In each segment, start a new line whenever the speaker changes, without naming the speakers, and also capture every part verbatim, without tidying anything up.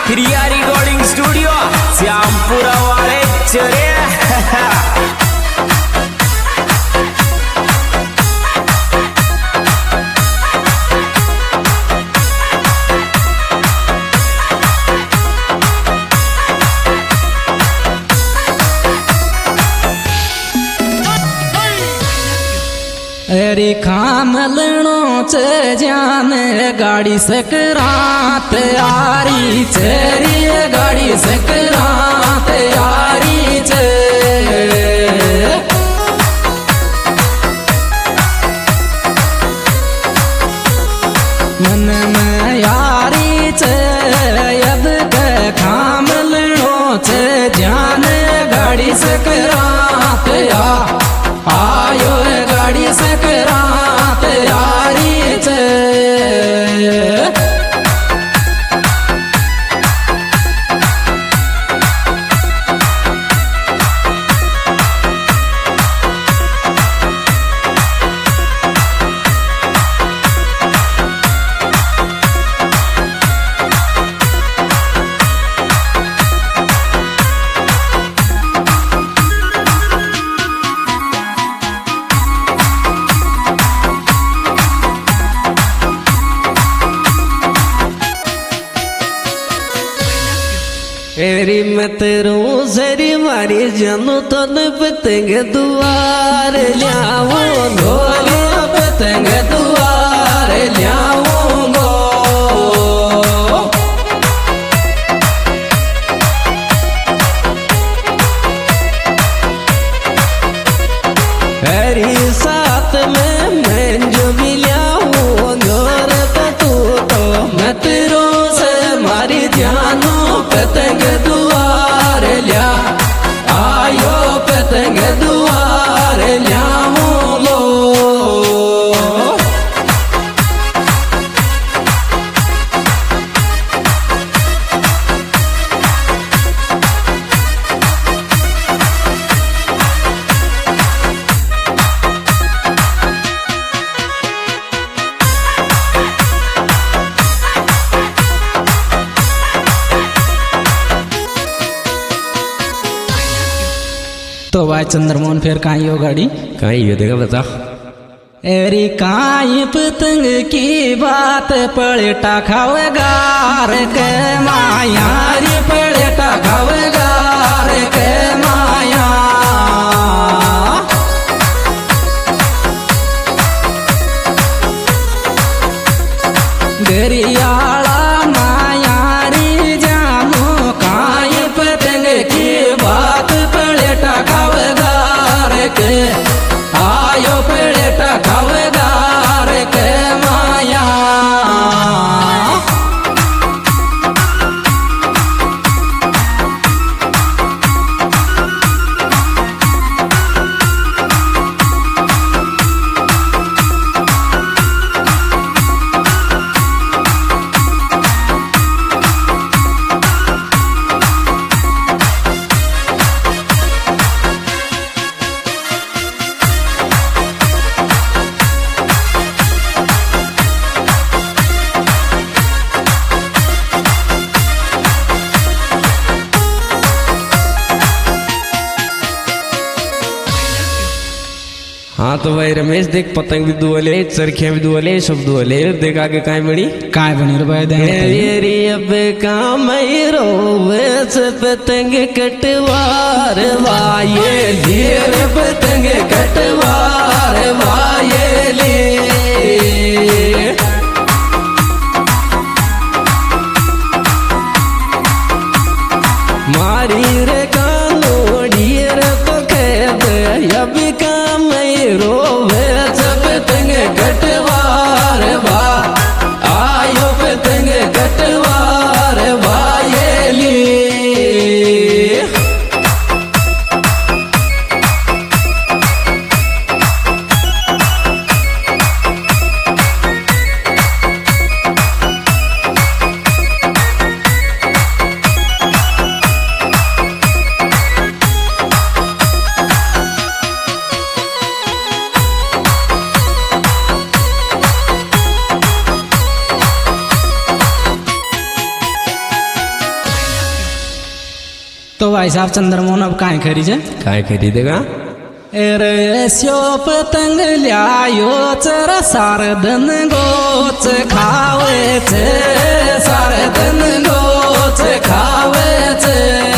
रिया recording studio Shyampura वाले चरे।
अरे खाम लणो च जाने गाड़ी सकरात यारी चेरी गाड़ी सकरात यारी च मन में यारी च यद के खाम लणो च जाने गाड़ी सकरात या आयो गाड़ी सकरात यारी च एरी मत रोजरी मारी जानू तो न पतंग दुआर लियाओ ढोले पतंग दुआर लियाऊंगो हरी साथ में मैं जो भी लियाऊंगो रे तू तो मत रोज मारी जानू पतंग दुआर लिया आयो पतंग दुआर लियाऊं लो तो भाई चंद्रमोहन फिर कहाँ हो गाड़ी
कहीं हो देखा बता।
एरी काई पतंग की बात पलटा खावेगार के माया रे पलटा खावेगार के माया गरियाला माया रे जानू काई पतंग की बात पलटा खावेगार के आयो पलटा खावेगार के माया
हाँ तो भाई रमेश देख पतंग भी दुआले चरखियां भी दुआले सब दुआले देख आगे काय बनी
काय बनी रे भाई
तेरी अब काम रोवे से पतंग कटवार वाये लिए पतंग कटवार वाये ले मारी रे कानो ढीर तो खेद अब काम रोवे सब पतंग कटवार बा आयो पतंग कटवार वाये ली
भाई साहब चंद्रमोहन अब काय खरी छे
काय खरी देगा
अरे स्यो पतंग ल्यायो चर सारदन गोच खावे छे सारदन गोच खावे छे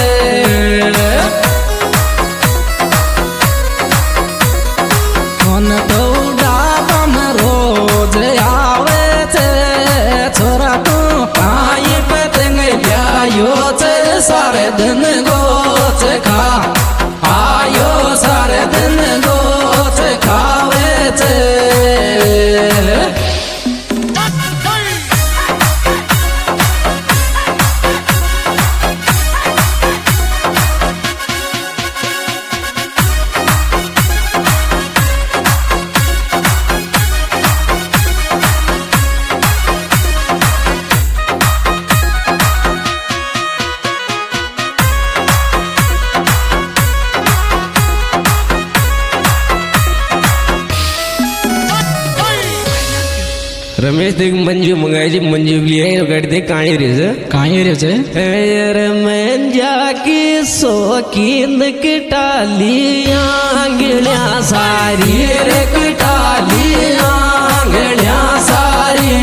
मन तो डाबम रोज आवे छे छोरा तू काई पतंग ल्यायो छे सारदन गोच खा आयो सारे दिन गोच खावे छे
रमेश देख मंजू मंगाई मंजू लिए गाड़ी देख कहीं रे से
कहीं रे छे
अरे मंजा की शौकीन कटालियां गिलियां सारी रे कटालियां गिलियां सारी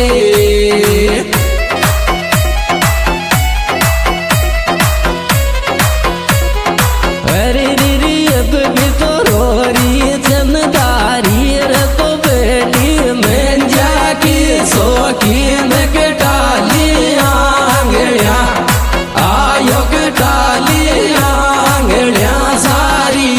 अरे रे रे अब भी तो रोरी जमदारी रे तो बेटी मंजा की शौकीन कटालियां गिलियां आयो कटालियां गिलियां सारी।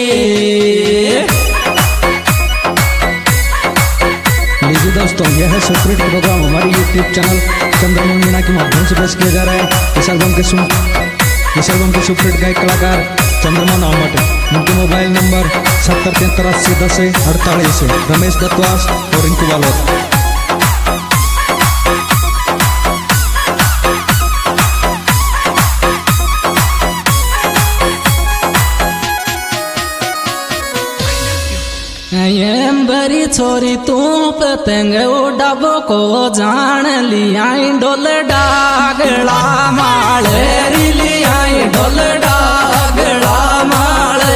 लीजिए दोस्तों, यह है सेपरेट प्रोग्राम हमारे यूट्यूब चैनल चंद्रमोहन मीणा के माध्यम से पेश किया जा रहा है। इस एल्बम के सुन इस एल्बम के सुपरहिट गायक कलाकार चंद्रमोहन आमट, उनके मोबाइल नंबर सत्तर तिहत्तर अस्सी दस अड़तालीस, रमेश दत्तवास और रिंकू बालोत। बरी छोरी तू पतंग उड़ाबो को जान लिया डोल डागला माले लिया डोल डागला माले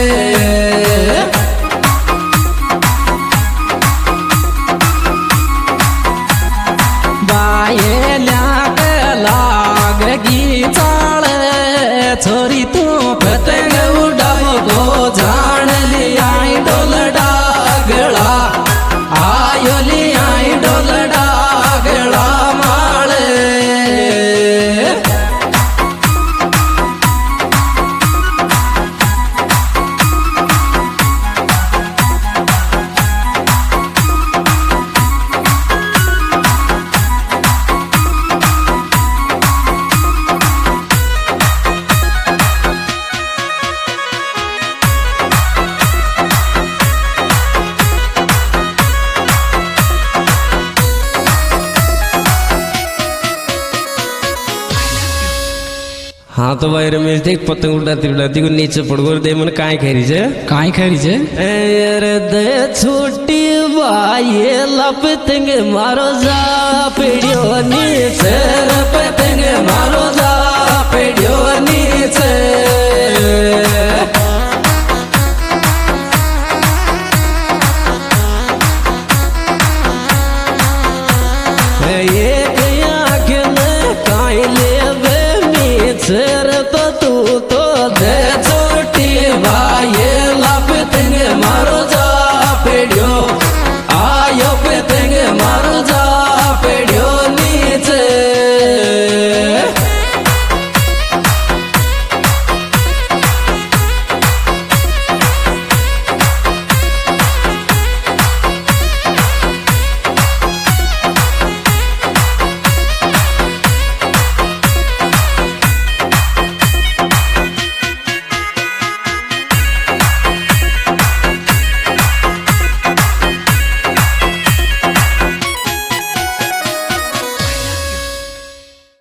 बाये लाग लाग गी चाले छोरी तू पतंग उड़ाबो को जान लिया डोल डागला आयो लिया डोल डागला माले।
हाँ तो भाई रमेश देख पतंग उड़ाती उड़ाती को नीचे पड़ गो दे मन काय खरी छे
काय खरी छे
अरे दे छोटी भाई लपतंग मारो जा पेड़ियो नीचे पतंग मारो जा पेड़ियो नीचे ये